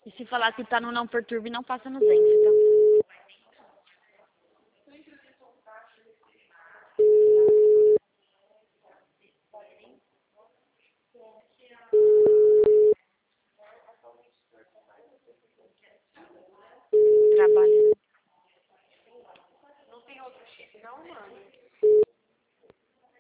E se falar que tá no não perturbe, não passa no Zenf, tá? Trabalho. Não tem outro chip, não, mano?